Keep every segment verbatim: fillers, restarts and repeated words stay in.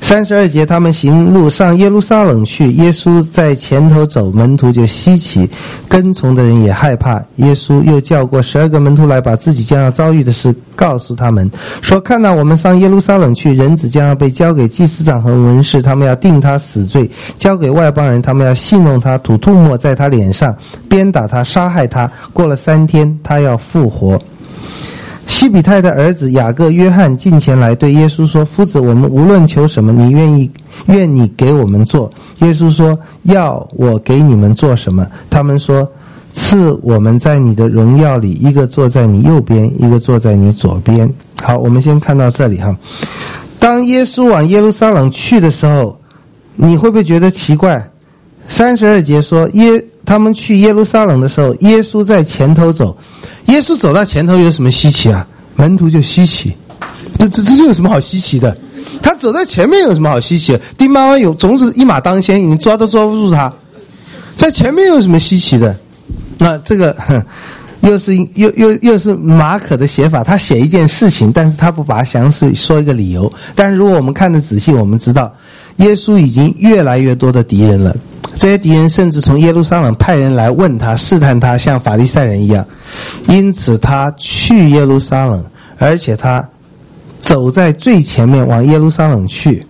三十二节，他们行路上耶路撒冷去，耶稣在前头走，门徒就稀奇，跟从的人也害怕。耶稣又叫过十二个门徒来，把自己将要遭遇的事告诉他们，说：看到我们上耶路撒冷去，人子将要被交给祭司长和文士，他们要定他死罪，交给外邦人，他们要戏弄他，吐唾沫在他脸上，鞭打他，杀害他，过了三天他要复活。西比泰的儿子雅各、约翰近前来对耶稣说：夫子，我们无论求什么，你愿意愿你给我们做。耶稣说：要我给你们做什么？他们说：赐我们在你的荣耀里，一个坐在你右边，一个坐在你左边。好，我们先看到这里哈。当耶稣往耶路撒冷去的时候，你会不会觉得奇怪？三十二节说耶他们去耶路撒冷的时候，耶稣在前头走。耶稣走到前头有什么稀奇啊？门徒就稀奇，这这这有什么好稀奇的？他走在前面有什么好稀奇的？丁妈妈有种子一马当先，你抓都抓不住他，在前面有什么稀奇的？那这个又是又又又是马可的写法，他写一件事情，但是他不把它详细说一个理由。但是如果我们看得仔细，我们知道耶稣已经越来越多的敌人了。这些敌人甚至从耶路撒冷派人来问他，试探他，像法利赛人一样。因此他去耶路撒冷，而且他走在最前面往耶路撒冷去。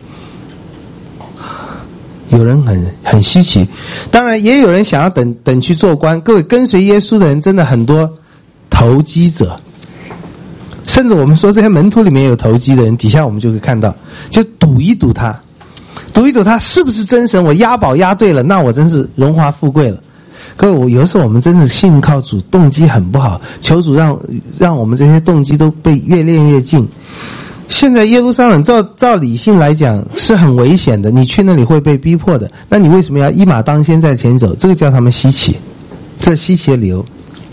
有人很很稀奇，当然也有人想要等等去做官。各位跟随耶稣的人真的很多投机者，甚至我们说这些门徒里面有投机的人，底下我们就会看到，就赌一赌他。赌一赌他是不是真神，我押宝押对了，那我真是荣华富贵了。各位，我有时候我们真是信靠主，动机很不好，求主让让我们这些动机都被越练越近。现在耶路撒冷照照理性来讲是很危险的，你去那里会被逼迫的，那你为什么要一马当先在前走？这个叫他们稀奇，这是稀奇的理由。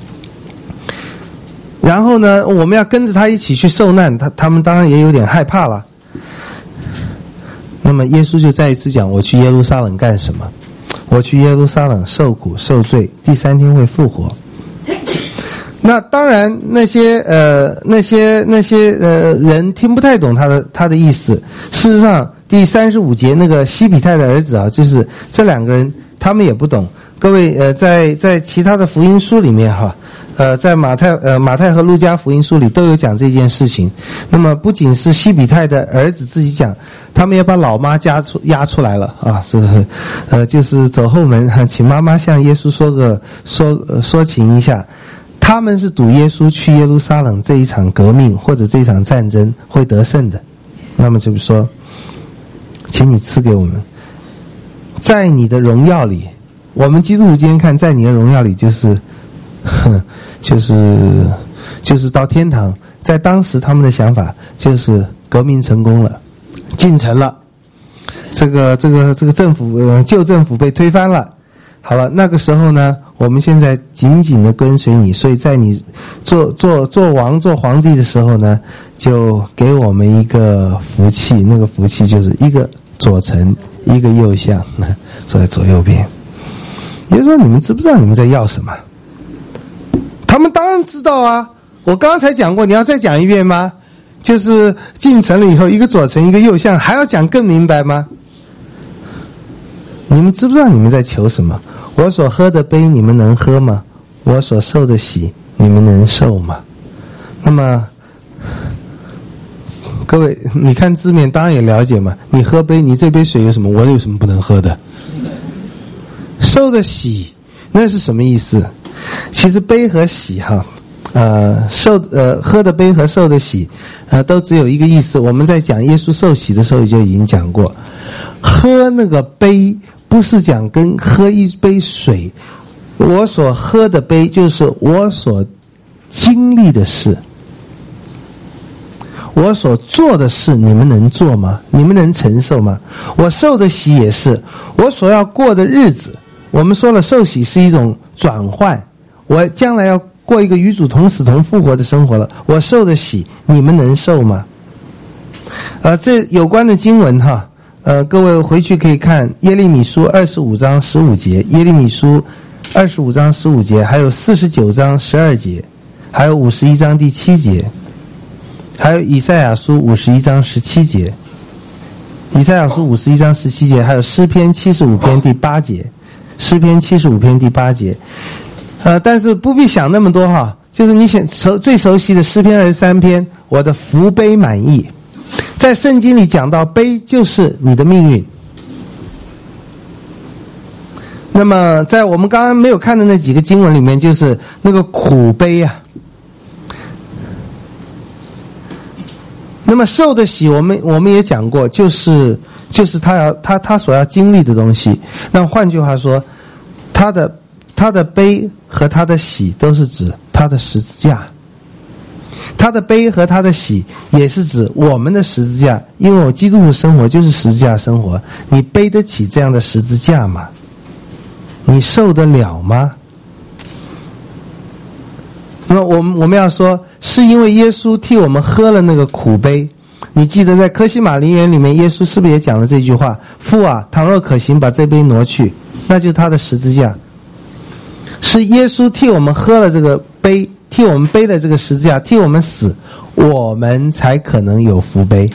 然后呢，我们要跟着他一起去受难，他他们当然也有点害怕了。那么耶稣就再一次讲，我去耶路撒冷干什么？我去耶路撒冷受苦受罪，第三天会复活。那当然那些呃那些那些呃人听不太懂他的他的意思。事实上第三十五节那个西比泰的儿子啊，就是这两个人他们也不懂。各位呃在在其他的福音书里面哈，呃在马太呃马太和路加福音书里都有讲这件事情。那么不仅是西比泰的儿子自己讲，他们也把老妈加出压出来了啊，是呃就是走后门，请妈妈向耶稣说个说、呃、说情一下。他们是赌耶稣去耶路撒冷这一场革命或者这一场战争会得胜的。那么就是说，请你赐给我们在你的荣耀里。我们基督徒今天看在你的荣耀里，就是就是就是到天堂。在当时他们的想法就是革命成功了，进城了，这个这个这个政府呃旧政府被推翻了。好了，那个时候呢，我们现在紧紧的跟随你，所以在你做做做王做皇帝的时候呢，就给我们一个福气，那个福气就是一个左丞，一个右相，坐在左右边。也就是说，你们知不知道你们在要什么？他们当然知道啊，我刚刚才讲过，你要再讲一遍吗？就是进城了以后，一个左丞，一个右相，还要讲更明白吗？你们知不知道你们在求什么？我所喝的杯你们能喝吗？我所受的洗你们能受吗？那么各位你看字面当然也了解嘛，你喝杯，你这杯水有什么我有什么不能喝的？受的洗那是什么意思？其实杯和洗哈呃受呃喝的杯和受的洗呃都只有一个意思。我们在讲耶稣受洗的时候就已经讲过，喝那个杯不是讲跟喝一杯水，我所喝的杯就是我所经历的事，我所做的事，你们能做吗？你们能承受吗？我受的洗也是我所要过的日子。我们说了，受洗是一种转换，我将来要过一个与主同死同复活的生活了，我受的洗你们能受吗？呃，这有关的经文哈，呃，各位回去可以看耶利米书二十五章十五节，耶利米书二十五章十五节，还有四十九章十二节，还有五十一章第七节，还有以赛亚书五十一章十七节。 以赛亚书五十一章十七节，还有诗篇七十五篇第八节，诗篇七十五篇第八节。呃，但是不必想那么多哈，就是你想熟最熟悉的诗篇二十三篇，我的福杯满溢。在圣经里讲到杯就是你的命运。那么在我们刚刚没有看的那几个经文里面，就是那个苦杯啊。那么受的喜，我们我们也讲过，就是就是他要他他所要经历的东西。那换句话说，他的他的悲和他的喜都是指他的十字架。他的悲和他的喜也是指我们的十字架，因为我基督徒生活就是十字架生活。你背得起这样的十字架吗？你受得了吗？那么我们我们要说，是因为耶稣替我们喝了那个苦杯。你记得在科西玛陵园里面，耶稣是不是也讲了这句话？父啊，倘若可行，把这杯挪去。那就是他的十字架。是耶稣替我们喝了这个杯，替我们背了这个十字架，替我们死，我们才可能有福杯。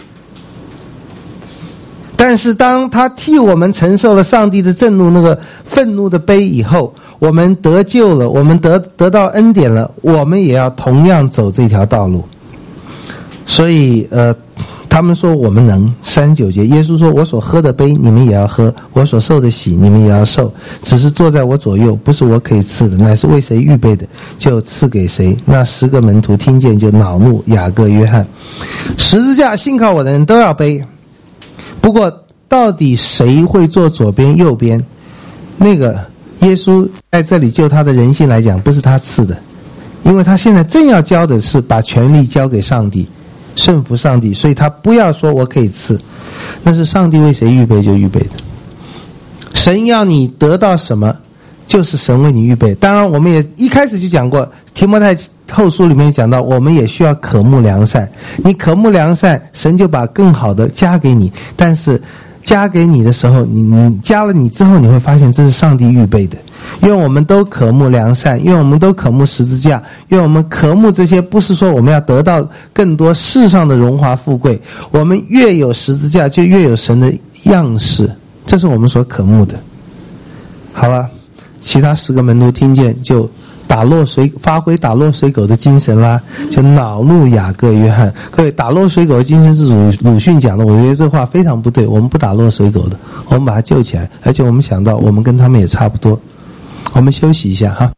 但是当他替我们承受了上帝的震怒，那个愤怒的杯以后，我们得救了，我们得得到恩典了，我们也要同样走这条道路。所以呃他们说我们能，三十九节耶稣说，我所喝的杯你们也要喝，我所受的喜你们也要受，只是坐在我左右，不是我可以赐的，乃是为谁预备的就赐给谁。那十个门徒听见就恼怒雅各约翰。十字架信靠我的人都要背，不过到底谁会坐左边右边，那个耶稣在这里就他的人性来讲不是他赐的，因为他现在正要教的是把权力交给上帝，顺服上帝，所以他不要说我可以赐，那是上帝为谁预备就预备的。神要你得到什么，就是神为你预备。当然我们也一开始就讲过，提摩太后书里面讲到，我们也需要渴慕良善。你渴慕良善，神就把更好的加给你，但是加给你的时候，你你加了你之后，你会发现这是上帝预备的。愿我们都渴慕良善，愿我们都渴慕十字架，愿我们渴慕这些，不是说我们要得到更多世上的荣华富贵，我们越有十字架就越有神的样式，这是我们所渴慕的。好了，其他十个门徒听见就打落水发挥打落水狗的精神啦，就恼怒雅各约翰。各位，打落水狗的精神是鲁鲁迅讲的，我觉得这话非常不对，我们不打落水狗的，我们把它救起来，而且我们想到我们跟他们也差不多。我们休息一下哈。